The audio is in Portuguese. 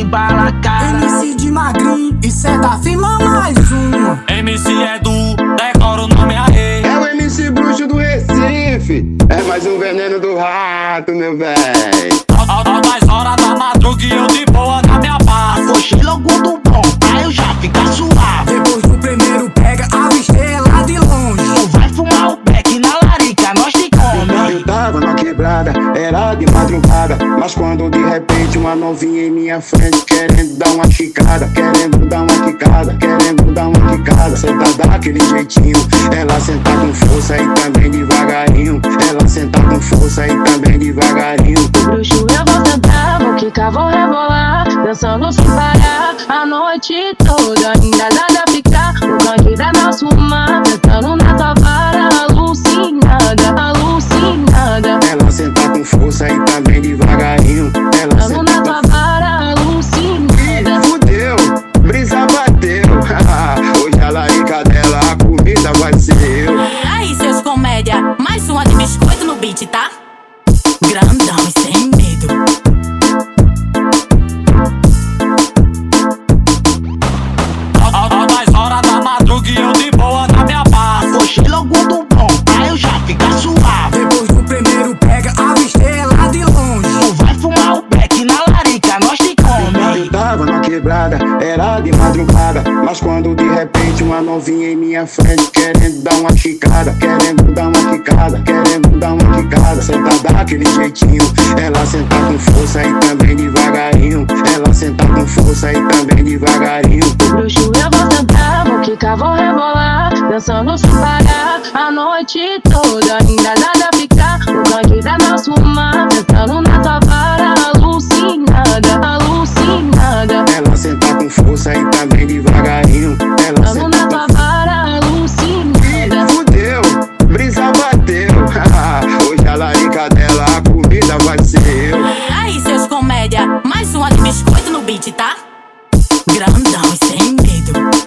embala a cara. MC de magrinho e senta firma mais uma. MC Edu, decora o nome aí. É o MC bruxo do Recife. É mais um veneno do rato, meu véi. Altas horas da madruga e eu de boa na minha paz. Foxei logo do bom, pra eu já ficar suave. Depois do primeiro pega, avistei ela de longe. Tu vai fumar o beck na larica, nós te come. Eu tava na quebrada, era de madrugada. Mas quando de repente uma novinha em minha frente, querendo dar uma quicada, querendo dar uma quicada, querendo dar uma quicada. Senta daquele jeitinho, ela senta com força e também devagarinho. Ela senta com força e também devagarinho. Bruxo, eu vou sentar, vou quicar, vou rebolar, dançando sem parar a noite toda. Ainda dá pra ficar, o bandido é nosso mar, sentando na tua vara, alucinada, alucinada. Ela senta com força e também devagarinho. Ela Sentando na tua vara, alucinada. fudeu, brisa bateu. Hoje a larica dela, a comida vai ser eu. Aí, seus comédia, mais uma de biscoito no beat, tá? Grandão e sem medo. Altas horas da madruga e eu de boa na minha paz. Foxei logo do bom, pra eu já ficar suave. Depois do primeiro pega, avistei ela de longe. Tu vai fumar o beck na larica, nós te come. Eu tava na quebrada, era de madrugada. Mas quando de repente uma novinha em minha frente, querendo dar uma quicada, querendo dar uma quicada, querendo dar uma quicada. Senta daquele jeitinho, ela senta com força e também devagarinho. Ela senta com força e também devagarinho. Bruxo, eu vou sentar, vou quicar, vou rebolar, dançando sem parar a noite toda. Ainda dá pra ficar, o bandido é nosso mar, sentando na tua vara, alucinada, alucinada. Ela senta com força e também devagarinho. Ela Sentando na tua vara, alucinada. fudeu, brisa bateu. Hoje a larica dela, a comida vai ser eu. Aí, seus comédia, mais uma de biscoito no beat, tá? Grandão e sem medo.